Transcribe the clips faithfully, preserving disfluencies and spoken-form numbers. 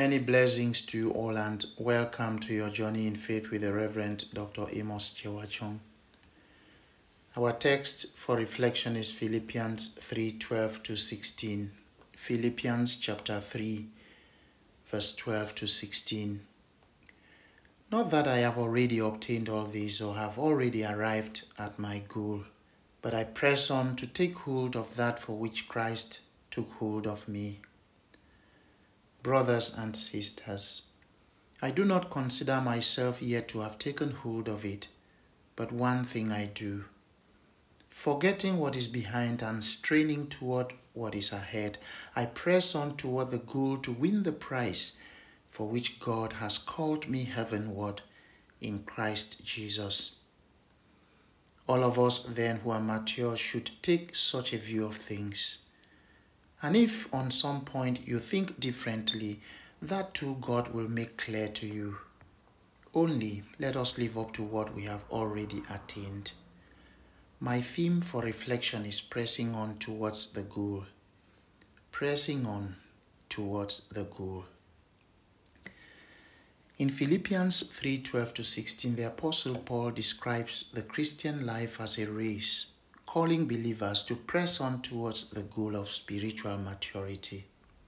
Many blessings to you all and welcome to your journey in faith with the Reverend Doctor Amos Chewachong. Our text for reflection is Philippians three twelve to sixteen. Philippians chapter three, verse twelve to sixteen. Not that I have already obtained all this or have already arrived at my goal, but I press on to take hold of that for which Christ took hold of me. Brothers and sisters, I do not consider myself yet to have taken hold of it, but one thing I do, forgetting what is behind and straining toward what is ahead, I press on toward the goal to win the prize for which God has called me heavenward in Christ Jesus. All of us then who are mature should take such a view of things. And if on some point you think differently, that too God will make clear to you. Only let us live up to what we have already attained. My theme for reflection is pressing on towards the goal. Pressing on towards the goal. In Philippians three twelve to sixteen, the Apostle Paul describes the Christian life as a race, calling believers to press on towards the goal of spiritual maturity.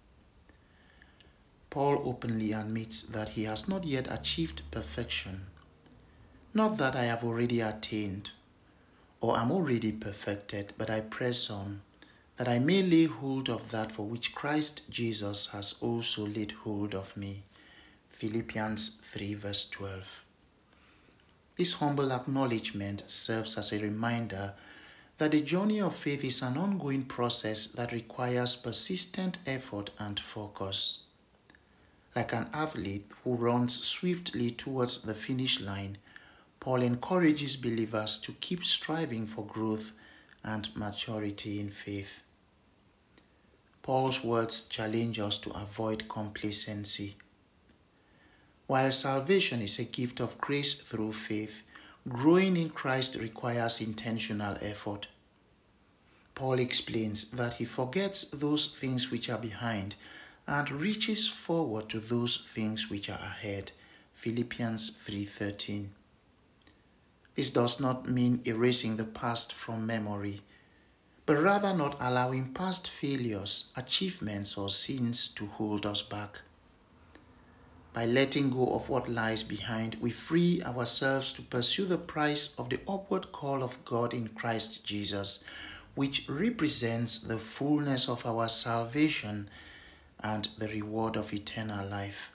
Paul openly admits that he has not yet achieved perfection. Not that I have already attained or am already perfected, but I press on, that I may lay hold of that for which Christ Jesus has also laid hold of me. Philippians three verse twelve. This humble acknowledgement serves as a reminder that the journey of faith is an ongoing process that requires persistent effort and focus. Like an athlete who runs swiftly towards the finish line, Paul encourages believers to keep striving for growth and maturity in faith. Paul's words challenge us to avoid complacency. While salvation is a gift of grace through faith, growing in Christ requires intentional effort. Paul explains that he forgets those things which are behind and reaches forward to those things which are ahead. Philippians three thirteen. This does not mean erasing the past from memory, but rather not allowing past failures, achievements, or sins to hold us back. By letting go of what lies behind, we free ourselves to pursue the prize of the upward call of God in Christ Jesus, which represents the fullness of our salvation and the reward of eternal life.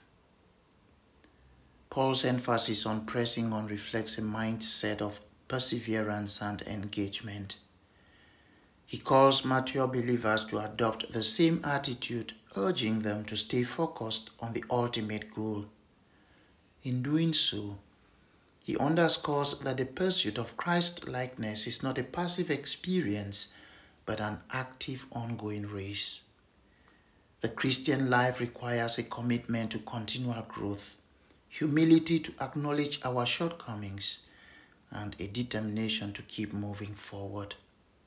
Paul's emphasis on pressing on reflects a mindset of perseverance and engagement. He calls mature believers to adopt the same attitude, urging them to stay focused on the ultimate goal. In doing so, he underscores that the pursuit of Christ-likeness is not a passive experience, but an active, ongoing race. The Christian life requires a commitment to continual growth, humility to acknowledge our shortcomings, and a determination to keep moving forward.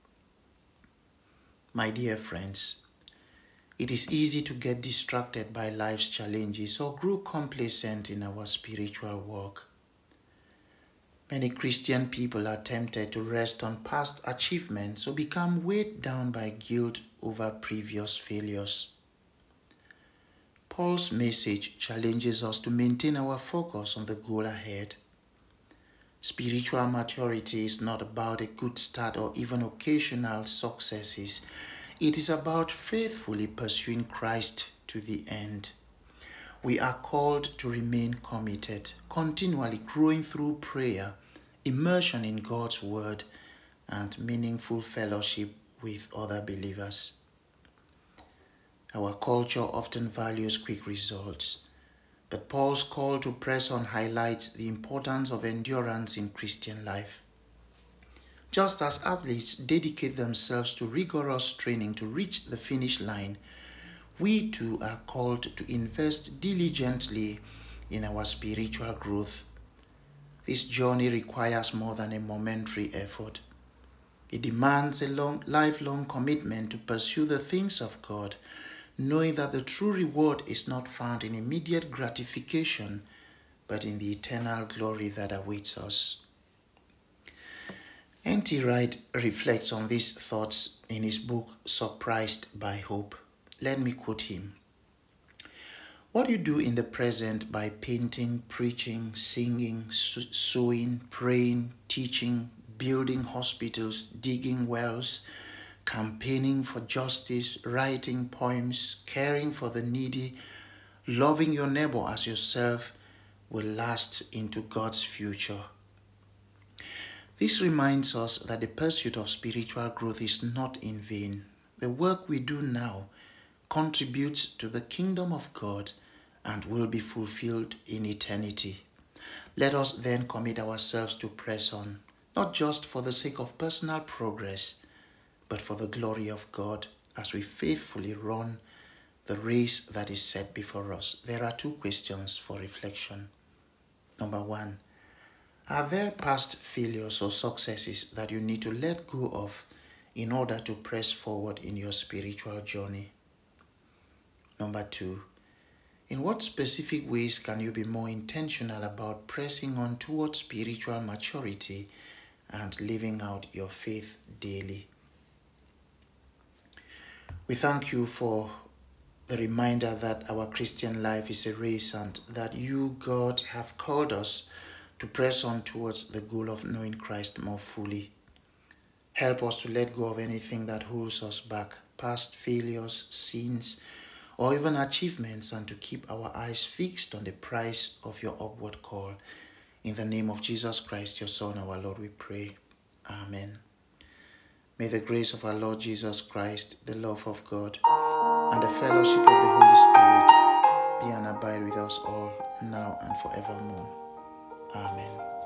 My dear friends, it is easy to get distracted by life's challenges or grow complacent in our spiritual work. Many Christian people are tempted to rest on past achievements or become weighed down by guilt over previous failures. Paul's message challenges us to maintain our focus on the goal ahead. Spiritual maturity is not about a good start or even occasional successes. It is about faithfully pursuing Christ to the end. We are called to remain committed, continually growing through prayer, immersion in God's Word, and meaningful fellowship with other believers. Our culture often values quick results, but Paul's call to press on highlights the importance of endurance in Christian life. Just as athletes dedicate themselves to rigorous training to reach the finish line, we too are called to invest diligently in our spiritual growth. This journey requires more than a momentary effort. It demands a long, lifelong commitment to pursue the things of God, knowing that the true reward is not found in immediate gratification, but in the eternal glory that awaits us. N T Wright reflects on these thoughts in his book, Surprised by Hope. Let me quote him. What you do in the present by painting, preaching, singing, sewing, praying, teaching, building hospitals, digging wells, campaigning for justice, writing poems, caring for the needy, loving your neighbor as yourself will last into God's future. This reminds us that the pursuit of spiritual growth is not in vain. The work we do now contributes to the kingdom of God and will be fulfilled in eternity. Let us then commit ourselves to press on, not just for the sake of personal progress, but for the glory of God as we faithfully run the race that is set before us. There are two questions for reflection. Number one, are there past failures or successes that you need to let go of in order to press forward in your spiritual journey? Number two, in what specific ways can you be more intentional about pressing on towards spiritual maturity and living out your faith daily? We thank you for the reminder that our Christian life is a race and that you, God, have called us to press on towards the goal of knowing Christ more fully. Help us to let go of anything that holds us back, past failures, sins, or even achievements, and to keep our eyes fixed on the prize of your upward call. In the name of Jesus Christ, your Son, our Lord, we pray. Amen. May the grace of our Lord Jesus Christ, the love of God, and the fellowship of the Holy Spirit be and abide with us all, now and forevermore. Amen.